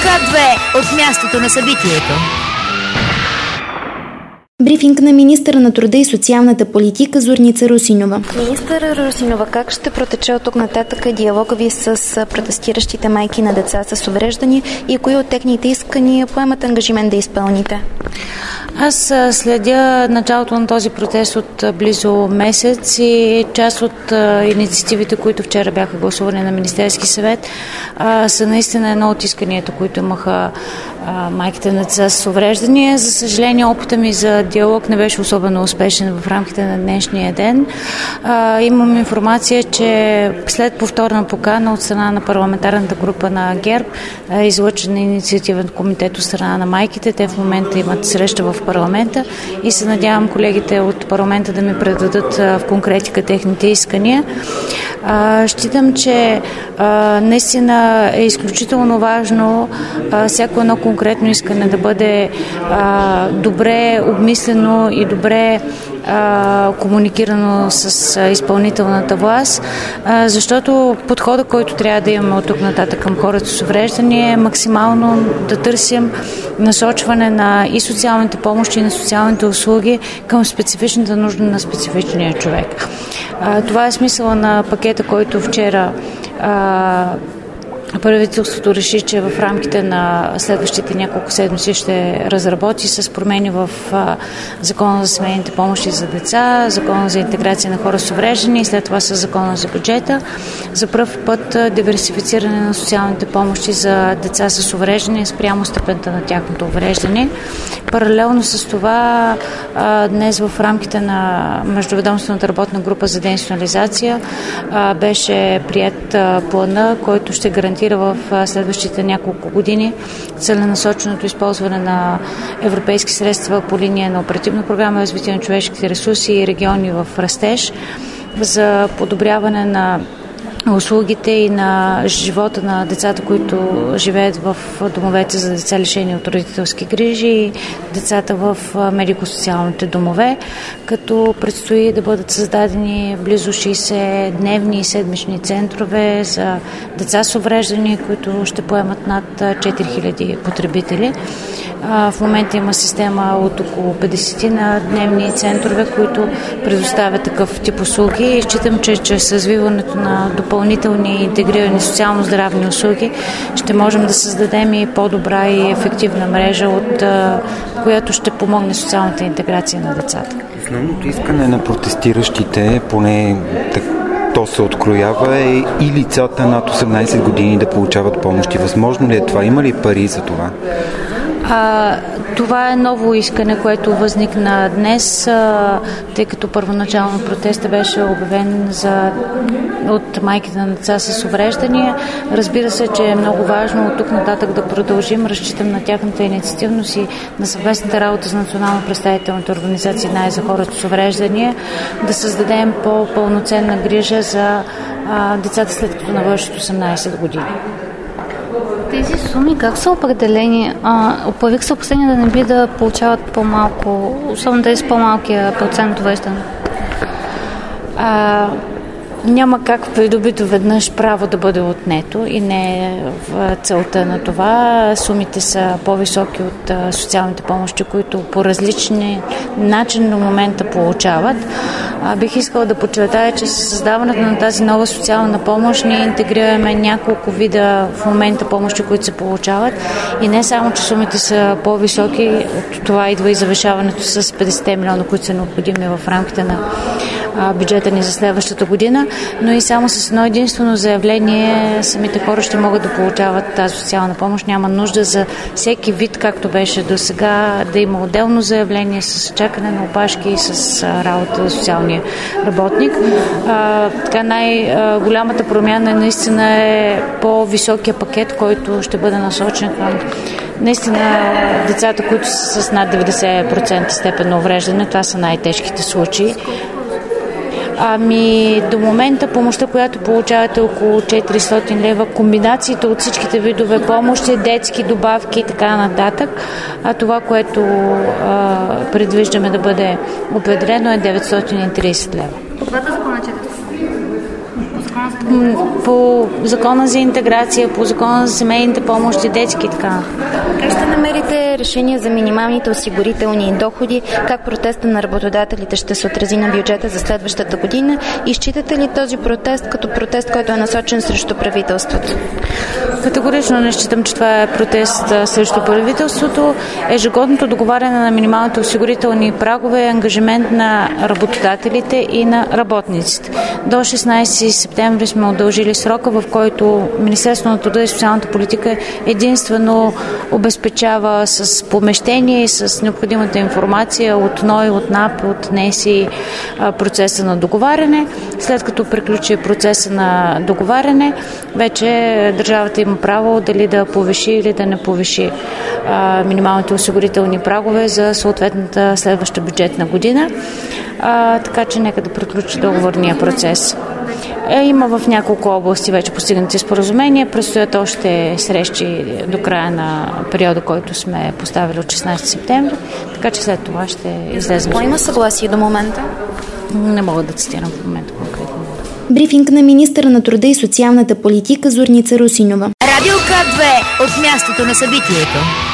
К2 от мястото на събитието. Брифинг на министъра на труда и социалната политика Зорница Русинова. Министър Русинова, как ще протече от тук нататък диалога ви с протестиращите майки на деца с увреждания и кои от техните искания поемат ангажимент да изпълните? Аз следя началото на този протест от близо месец и част от инициативите, които вчера бяха гласувани на Министерски съвет, са наистина едно от исканията, които имаха майките на деца с увреждания. За съжаление, опита ми за диалог не беше особено успешен в рамките на днешния ден. Имам информация, че след повторна покана от страна на парламентарната група на ГЕРБ е излъчен инициативен комитет от страна на майките. Те в момента имат среща в парламента и се надявам колегите от парламента да ми предадат в конкретика техните искания. Считам, че наистина е изключително важно всяко едно конкретно искане да бъде добре обмислено и добре комуникирано с изпълнителната власт, защото подхода, който трябва да имаме от тук нататък към хората с увреждания е максимално да търсим насочване на и социалните помощи, и на социалните услуги към специфичната нужда на специфичния човек. Това е смисъла на пакета, който вчера правителството реши, че в рамките на следващите няколко седмици ще разработи с промени в Закона за семейните помощи за деца, Закона за интеграция на хора с увреждания и след това с Закона за бюджета. За пръв път диверсифициране на социалните помощи за деца с увреждания спрямо степента на тяхното увреждане. Паралелно с това днес в рамките на Междуведомствената работна група за деинституционализация беше приет плана, който ще гарантира в следващите няколко години целенасоченото използване на европейски средства по линия на Оперативна програма развитие на човешките ресурси и региони в растеж за подобряване на услугите и на живота на децата, които живеят в домовете за деца лишени от родителски грижи и децата в медико-социалните домове, като предстои да бъдат създадени близо 60 дневни и седмични центрове за деца с увреждания, които ще поемат над 4000 потребители. В момента има система от около 50 на дневни центрове, които предоставят такъв тип услуги и считам, че чрез развиването на допълнителни интегрирани социално-здравни услуги ще можем да създадем и по-добра и ефективна мрежа, от която ще помогне социалната интеграция на децата. Основното искане на протестиращите, поне то се откроява, е и лицата над 18 години да получават помощи. Възможно ли е това? Има ли пари за това? Това е ново искане, което възникна днес, тъй като първоначално протеста беше обявен от майките на деца с увреждания. Разбира се, че е много важно от тук нататък да продължим. Разчитам на тяхната инициативност и на съвместната работа с национално представителните организации за хората с увреждания, да създадем по-пълноценна грижа за децата след като навършат 18 години. Тези суми как са определени? Появих се опасение да не би да получават по-малко, особено тези с по-малкия процент увреждане. Няма как придобито веднъж право да бъде отнето и не е в целта на това. Сумите са по-високи от социалните помощи, които по различни начин до момента получават. Бих искала да подчертая, че със създаването на тази нова социална помощ ние интегрираме няколко вида в момента помощи, които се получават и не само, че сумите са по-високи, от това идва и завишаването с 50 милиона, които са необходими в рамките на бюджета ни за следващата година, но и само с едно единствено заявление самите хора ще могат да получават тази социална помощ. Няма нужда за всеки вид, както беше до сега, да има отделно заявление с чакане на опашки и с работа на социалния работник. Така най-голямата промяна наистина е по-високия пакет, който ще бъде насочен към наистина децата, които са с над 90% степен на увреждане. Това са най-тежките случаи. До момента помощта, която получавате, около 400 лева, комбинациите от всичките видове помощи, детски добавки и така нататък. Това, което предвиждаме да бъде определено, е 930 лева. Каква е законът? по закона за интеграция, по закона за семейните помощи, детски и така. Как ще намерите решение за минималните осигурителни доходи? Как протеста на работодателите ще се отрази на бюджета за следващата година? И считате ли този протест като протест, който е насочен срещу правителството? Категорично не считам, че това е протест срещу правителството. Ежегодното договаряне на минималните осигурителни прагове е ангажимент на работодателите и на работниците. До 16 септември сме удължили срока, в който Министерството на труда и социалната политика единствено обезпечава с помещение и с необходимата информация от НОИ, от НАП, от НЕСИ процеса на договаряне. След като приключи процеса на договаряне, вече държавата има право дали да повиши или да не повиши минималните осигурителни прагове за съответната следваща бюджетна година. Така че нека да приключи договорния процес. Има в няколко области вече постигнати споразумения, предстоят още срещи до края на периода, който сме поставили от 16 септември, така че след това ще излезем. Кой има съгласие до момента? Не мога да цитирам в момента конкретно. Брифинг на министъра на труда и социалната политика Зорница Русинова. Радио К2 от мястото на събитието.